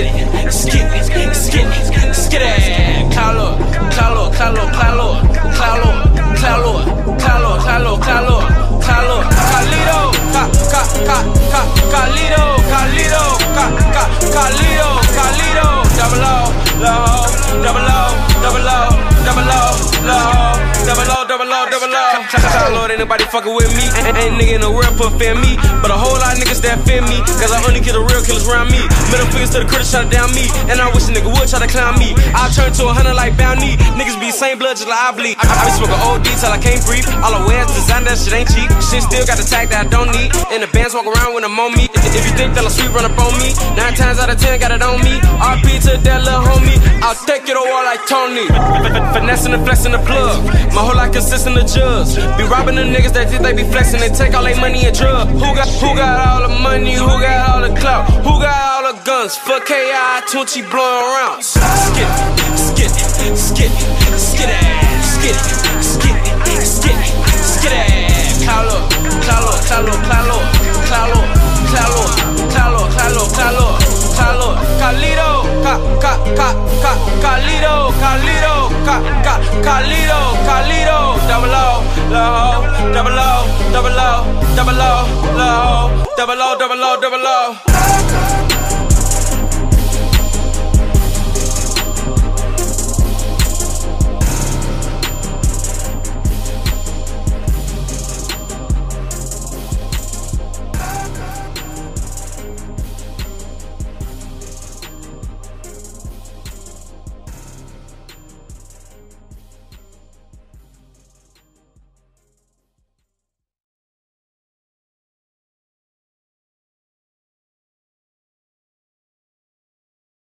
skid it, skid it, skid it, skid it. Cloud Lord, Cloud Lord, Cloud Lord, Cloud Lord, Cloud Lord, Cloud Lord, Cloud Lord, Cloud Lord, Cloud Lord, Cloud Lord, Carlito, Carlito, Carlito, Carlito, Carlito, double O, double O, double O, double O, double O, double O, double O. Cloud Lord, ain't nobody fucking with me. Ain't nigga in the world put fear me, but a whole lot of niggas that fear me, cause I only kill the real killers around me. Middle fingers to the critics try to down me, and I wish a nigga would try to clown me. I'll turn to 100 like Bounty. Niggas be same blood just like I bleed. I be smoking OD till I can't breathe. All I wear is design, that shit ain't cheap. Shit still got the tag that I don't need. And the bands walk around when I'm on me. If you think that I'm sweet, run up on me. 9 times out of 10 got it on me. RP to that little homie. I'll take it all like Tony. Finessing and flexing the plug. My whole life consists in the jugs. Be robbing the niggas that think they be flexing. They take all their money and drugs. Who got all the money? Who got all the clout? Who got all the guns? Fuck KI, Tunchi blowing around. Skid it, skid it, skid it, skid it, skid it, skid it, skid it, skid it. Cloud Lord, Cloud Lord, Cloud Lord, Cloud Lord, Cloud Lord, Cloud Lord, Cloud Lord, Cloud Lord, Cloud Lord, Cloud Lord, Carlito, Carlito, Carlito, Carlito, Carlito, double O, double O, double O, double O, double O, double O, double O, double O.